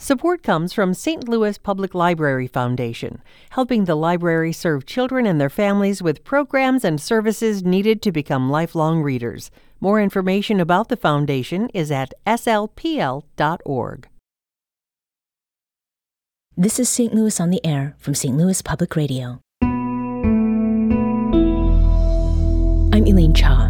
Support comes from St. Louis Public Library Foundation, helping the library serve children and their families with programs and services needed to become lifelong readers. More information about the foundation is at slpl.org. This is St. Louis on the Air from St. Louis Public Radio. I'm Elaine Cha.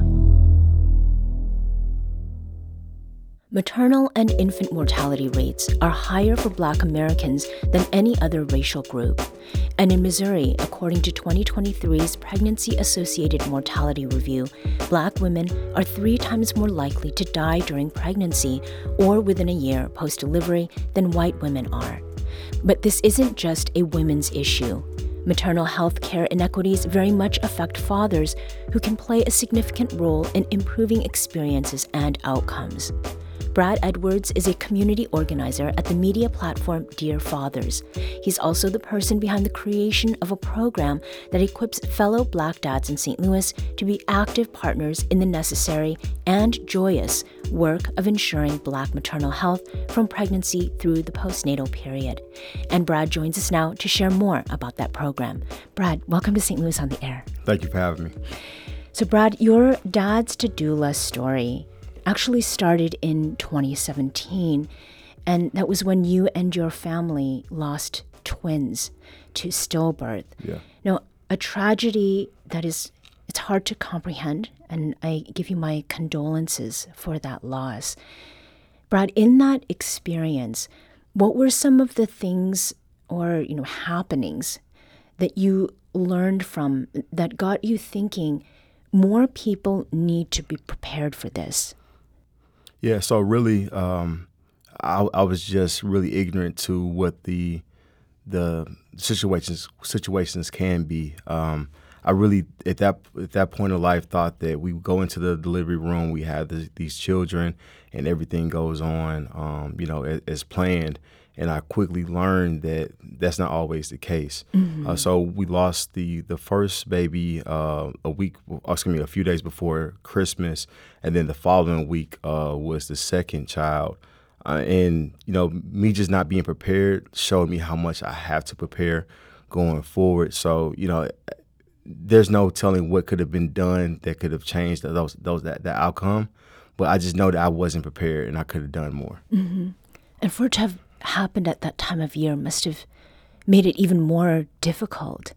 Maternal and infant mortality rates are higher for Black Americans than any other racial group. And in Missouri, according to 2023's Pregnancy-Associated Mortality Review, Black women are 3 times more likely to die during pregnancy or within a year post-delivery than white women are. But this isn't just a women's issue. Maternal health care inequities very much affect fathers, who can play a significant role in improving experiences and outcomes. Brad Edwards is a community organizer at the media platform Dear Fathers. He's also the person behind the creation of a program that equips fellow Black dads in St. Louis to be active partners in the necessary and joyous work of ensuring Black maternal health from pregnancy through the postnatal period. And Brad joins us now to share more about that program. Brad, welcome to St. Louis on the Air. Thank you for having me. So Brad, your Dads to Doula story actually started in 2017, and that was when you and your family lost twins to stillbirth. Yeah. Now, a tragedy that it's hard to comprehend, and I give you my condolences for that loss. Brad, in that experience, what were some of the things or happenings that you learned from that got you thinking more people need to be prepared for this? Yeah, so really, I was just really ignorant to what the situations can be. I really at that point in life thought that we would go into the delivery room, we have these children, and everything goes on, as planned. And I quickly learned that that's not always the case. Mm-hmm. So we lost the first baby a few days before Christmas, and then the following week was the second child. And me just not being prepared showed me how much I have to prepare going forward. So there's no telling what could have been done that could have changed that outcome. But I just know that I wasn't prepared, and I could have done more. Mm-hmm. And for it to have happened at that time of year must have made it even more difficult.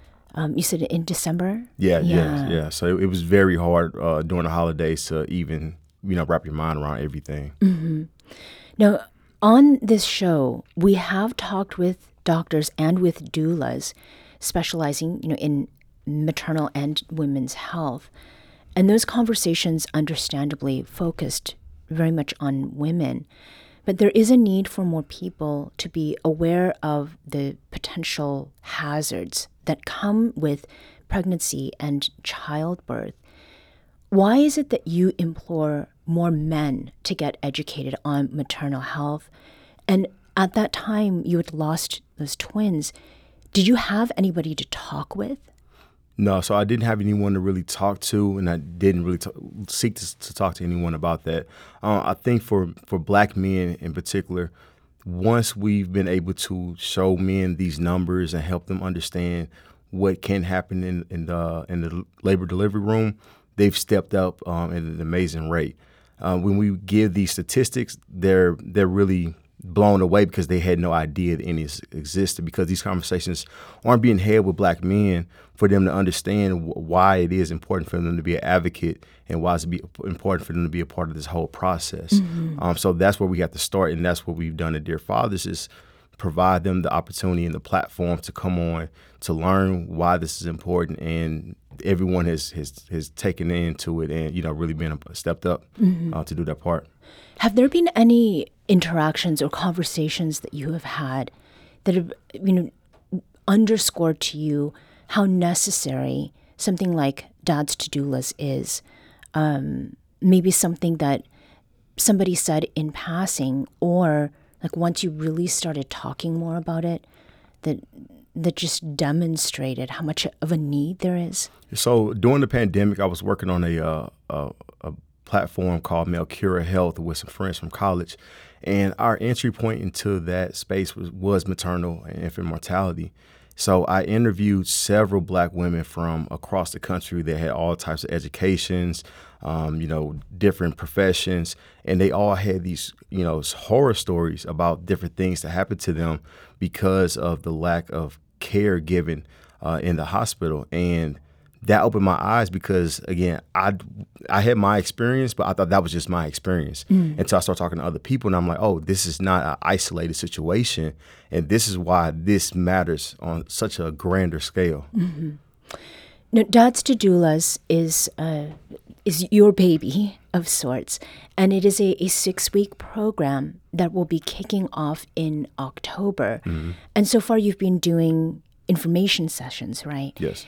You said in December? Yeah. So it was very hard during the holidays to even, wrap your mind around everything. Mm-hmm. Now, on this show, we have talked with doctors and with doulas specializing, in maternal and women's health. And those conversations understandably focused very much on women. But there is a need for more people to be aware of the potential hazards that come with pregnancy and childbirth. Why is it that you implore more men to get educated on maternal health? And at that time you had lost those twins, did you have anybody to talk with? No, so I didn't have anyone to really talk to, and I didn't really seek to talk to anyone about that. I think for Black men in particular, once we've been able to show men these numbers and help them understand what can happen in the labor delivery room, they've stepped up at an amazing rate. When we give these statistics, they're really blown away because they had no idea that any existed, because these conversations aren't being had with Black men for them to understand why it is important for them to be an advocate and why it's important for them to be a part of this whole process. Mm-hmm. So that's where we have to start, and that's what we've done at Dear Fathers, is provide them the opportunity and the platform to come on to learn why this is important, and everyone has taken into it and really been stepped up to do that part. Have there been any interactions or conversations that you have had that have underscored to you how necessary something like Dads to Doulas is? Maybe something that somebody said in passing, or like once you really started talking more about it, that just demonstrated how much of a need there is? So during the pandemic, I was working on a platform called Melcura Health with some friends from college. And our entry point into that space was maternal and infant mortality. So I interviewed several Black women from across the country that had all types of educations, different professions, and they all had these, horror stories about different things that happened to them because of the lack of care given in the hospital. And that opened my eyes because, again, I had my experience, but I thought that was just my experience until I started talking to other people. And I'm like, oh, this is not an isolated situation. And this is why this matters on such a grander scale. Mm-hmm. Now, Dads to Doulas is your baby of sorts, and it is a 6-week program that will be kicking off in October. Mm-hmm. And so far you've been doing information sessions, right? Yes.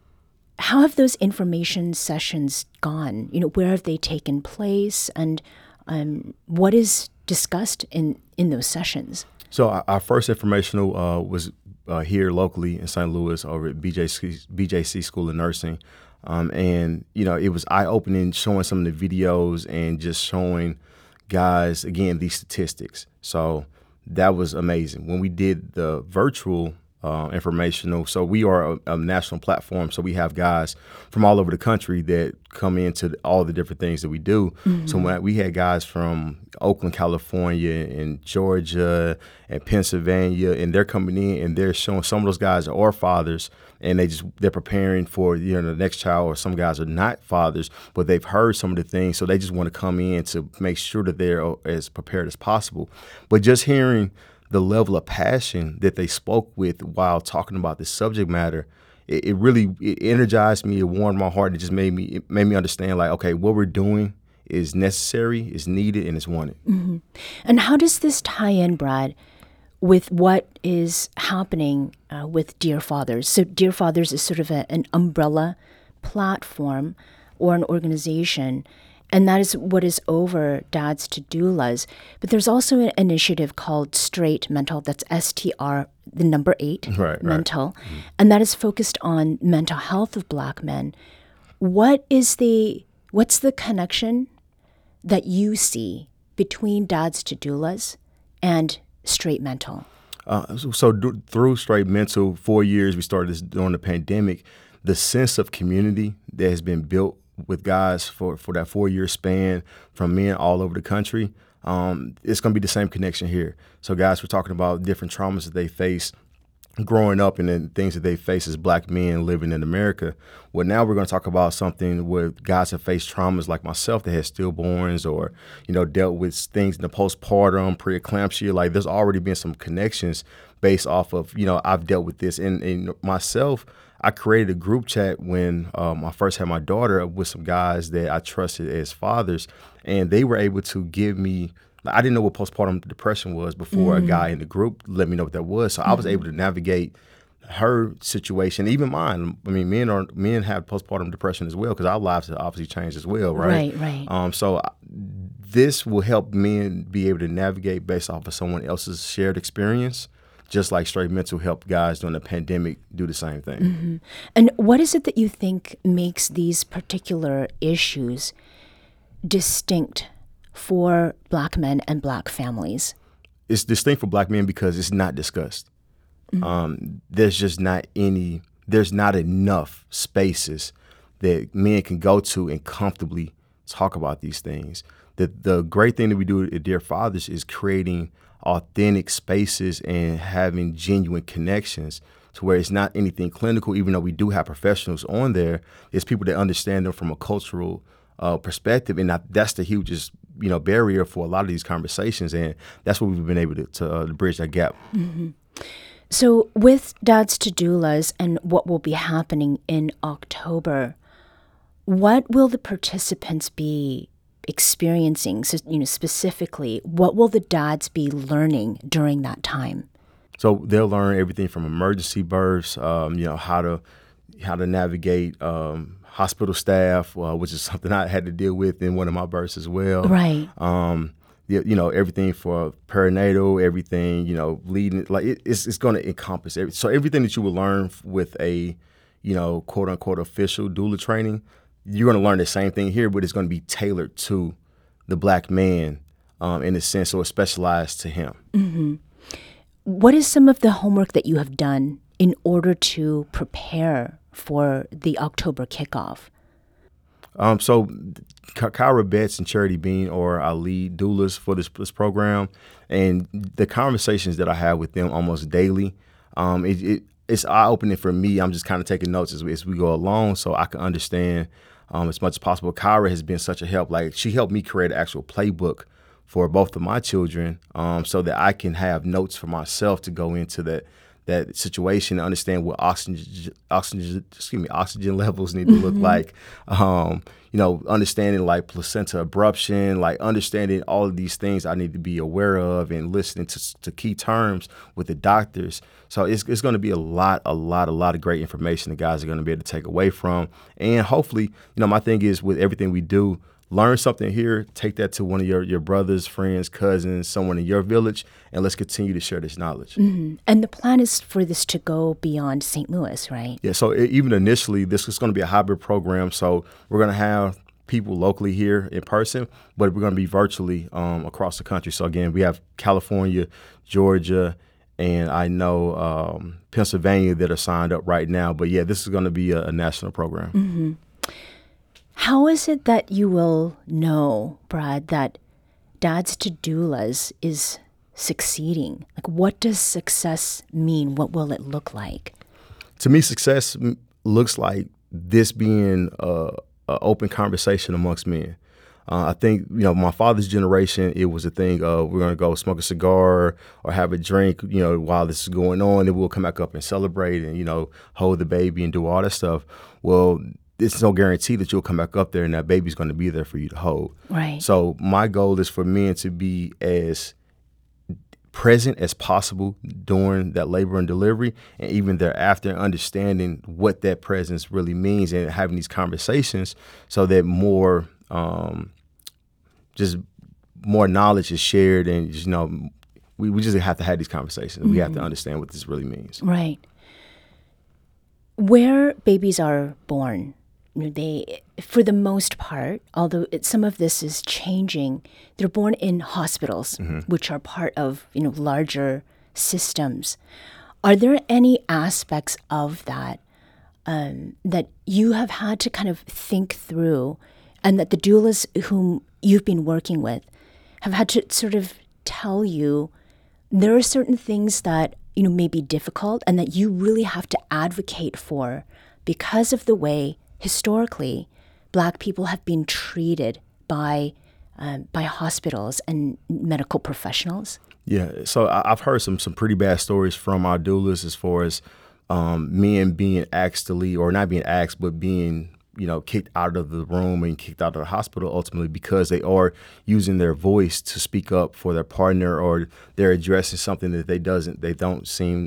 How have those information sessions gone? Where have they taken place, and what is discussed in those sessions? So our first informational was here locally in St. Louis over at BJC School of Nursing. And it was eye-opening, showing some of the videos and just showing guys, again, these statistics. So that was amazing. When we did the virtual informational. So we are a national platform. So we have guys from all over the country that come into all the different things that we do. Mm-hmm. So when we had guys from Oakland, California, and Georgia, and Pennsylvania, and they're coming in and they're showing, some of those guys are fathers, and they're preparing for the next child, or some guys are not fathers, but they've heard some of the things, so they just want to come in to make sure that they're as prepared as possible. But just hearing the level of passion that they spoke with while talking about this subject matter, it really energized me. It warmed my heart. It just made me understand, like, okay, what we're doing is necessary, is needed, and is wanted. Mm-hmm. And how does this tie in, Brad, with what is happening with Dear Fathers? So Dear Fathers is sort of an umbrella platform or an organization, and that is what is over Dads to Doulas. But there's also an initiative called Straight Mental, that's STR, the number 8, mental, right. And that is focused on mental health of Black men. What's the connection that you see between Dads to Doulas and Straight Mental? Through Straight Mental, 4 years, we started this during the pandemic. The sense of community that has been built with guys for that 4-year span from men all over the country, it's going to be the same connection here. So guys, we're talking about different traumas that they face growing up and then things that they face as Black men living in America. Well, now we're going to talk about something where guys have faced traumas like myself that had stillborns or, dealt with things in the postpartum, preeclampsia. Like, there's already been some connections based off of, I've dealt with this. And myself, I created a group chat when I first had my daughter with some guys that I trusted as fathers, and they were able to give me, I didn't know what postpartum depression was before a guy in the group let me know what that was. So I was able to navigate her situation, even mine. I mean, men have postpartum depression as well because our lives have obviously changed as well, right? Right. So this will help men be able to navigate based off of someone else's shared experience, just like Straight Mental helped guys during the pandemic do the same thing. Mm-hmm. And what is it that you think makes these particular issues distinct for Black men and Black families? It's distinct for Black men because it's not discussed. Mm-hmm. There's not enough spaces that men can go to and comfortably talk about these things. The great thing that we do at Dear Fathers is creating authentic spaces and having genuine connections to where it's not anything clinical, even though we do have professionals on there. It's people that understand them from a cultural perspective, and that's the hugest barrier for a lot of these conversations, and that's what we've been able to bridge that gap. Mm-hmm. So with Dads to Doulas and what will be happening in October, what will the participants be experiencing? So, specifically, what will the dads be learning during that time? So they'll learn everything from emergency births, how to navigate hospital staff, which is something I had to deal with in one of my births as well. Right. Everything for perinatal, everything, leading, like it's going to encompass so everything that you will learn with a, quote unquote official doula training, you're going to learn the same thing here, but it's going to be tailored to the Black man in a sense, or specialized to him. Mm-hmm. What is some of the homework that you have done in order to prepare for the October kickoff? So Kyra Betts and Charity Bean are our lead doulas for this program, and the conversations that I have with them almost daily, it's eye-opening for me. I'm just kind of taking notes as we go along so I can understand as much as possible. Kyra has been such a help. Like, she helped me create an actual playbook for both of my children so that I can have notes for myself to go into that situation and understand what oxygen levels need to look like. Understanding like placenta abruption, like understanding all of these things I need to be aware of and listening to key terms with the doctors. So it's going to be a lot of great information the guys are going to be able to take away from. And hopefully, my thing is with everything we do, learn something here, take that to one of your brothers, friends, cousins, someone in your village, and let's continue to share this knowledge. Mm-hmm. And the plan is for this to go beyond St. Louis, right? Yeah, so even initially, this is going to be a hybrid program. So we're going to have people locally here in person, but we're going to be virtually across the country. So again, we have California, Georgia, and I know Pennsylvania that are signed up right now. But yeah, this is going to be a national program. Mm-hmm. How is it that you will know, Brad, that Dads to Doulas is succeeding? Like, what does success mean? What will it look like? To me, success looks like this being an open conversation amongst men. I think, my father's generation, it was a thing of we're going to go smoke a cigar or have a drink, while this is going on, and we'll come back up and celebrate and, hold the baby and do all that stuff. Well, it's no guarantee that you'll come back up there and that baby's going to be there for you to hold. Right. So my goal is for men to be as present as possible during that labor and delivery, and even thereafter, understanding what that presence really means and having these conversations so that more knowledge is shared, and we just have to have these conversations. Mm-hmm. We have to understand what this really means. Right. Where babies are born, they, for the most part, although some of this is changing, they're born in hospitals, mm-hmm. which are part of larger systems. Are there any aspects of that that you have had to kind of think through, and that the doulas whom you've been working with have had to sort of tell you there are certain things that may be difficult and that you really have to advocate for because of the way historically Black people have been treated by hospitals and medical professionals? Yeah, so I've heard some pretty bad stories from our doulas as far as men being asked to leave, or not being asked, but being kicked out of the room and kicked out of the hospital ultimately because they are using their voice to speak up for their partner, or they're addressing something that they don't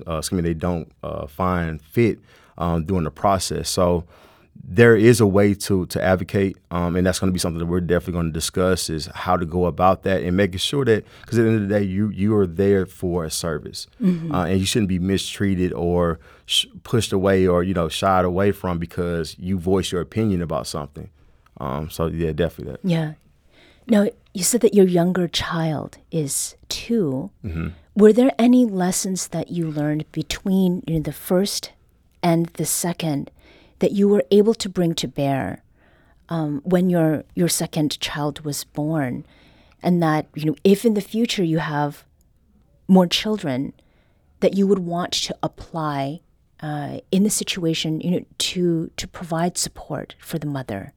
find fit during the process. So there is a way to advocate, and that's going to be something that we're definitely going to discuss, is how to go about that and making sure that, because at the end of the day, you are there for a service, mm-hmm. And you shouldn't be mistreated or pushed away or shied away from because you voice your opinion about something. So yeah, definitely that. Yeah. Now, you said that your younger child is 2. Mm-hmm. Were there any lessons that you learned between the first and the second that you were able to bring to bear when your second child was born, and that if in the future you have more children, that you would want to apply in the situation to provide support for the mother?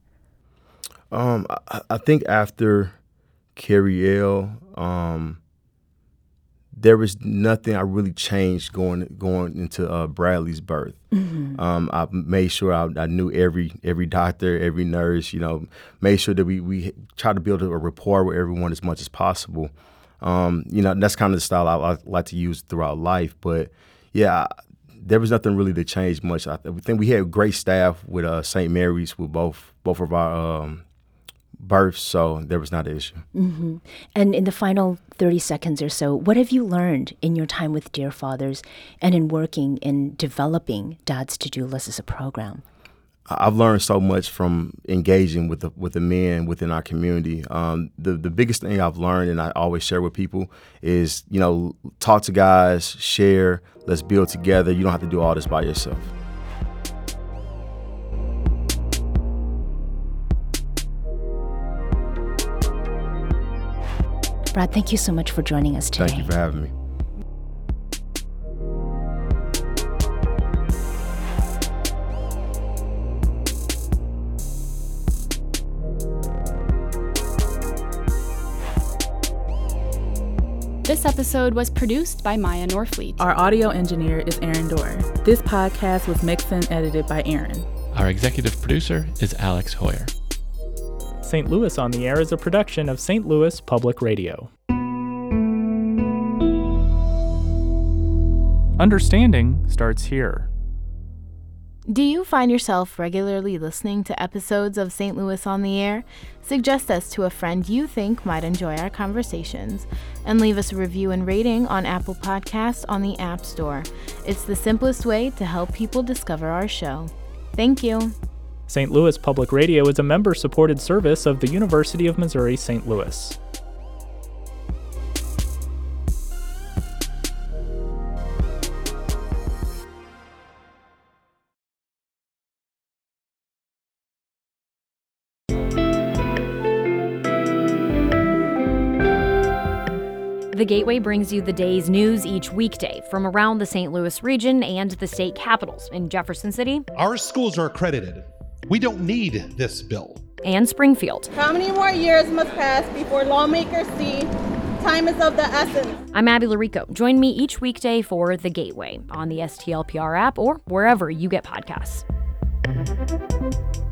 I think after Carrielle, there was nothing I really changed going into Bradley's birth. Mm-hmm. I made sure I knew every doctor, every nurse, made sure that we try to build a rapport with everyone as much as possible. That's kind of the style I like to use throughout life. But yeah, there was nothing really that changed much. I think we had great staff with St. Mary's with both of our births, so there was not an issue. Mm-hmm. And in the final 30 seconds or so, what have you learned in your time with Dear Fathers and in working in developing Dads to Doulas as a program? I've learned so much from engaging with the men within our community. The biggest thing I've learned, and I always share with people, is, talk to guys, share, let's build together. You don't have to do all this by yourself. Brad, thank you so much for joining us today. Thank you for having me. This episode was produced by Maya Norfleet. Our audio engineer is Aaron Dorr. This podcast was mixed and edited by Aaron. Our executive producer is Alex Hoyer. St. Louis on the Air is a production of St. Louis Public Radio. Understanding starts here. Do you find yourself regularly listening to episodes of St. Louis on the Air? Suggest us to a friend you think might enjoy our conversations, and leave us a review and rating on Apple Podcasts on the App Store. It's the simplest way to help people discover our show. Thank you. St. Louis Public Radio is a member-supported service of the University of Missouri St. Louis. The Gateway brings you the day's news each weekday from around the St. Louis region and the state capitals in Jefferson City. Our schools are accredited. We don't need this bill. And Springfield. How many more years must pass before lawmakers see time is of the essence? I'm Abby Larico. Join me each weekday for The Gateway on the STLPR app or wherever you get podcasts.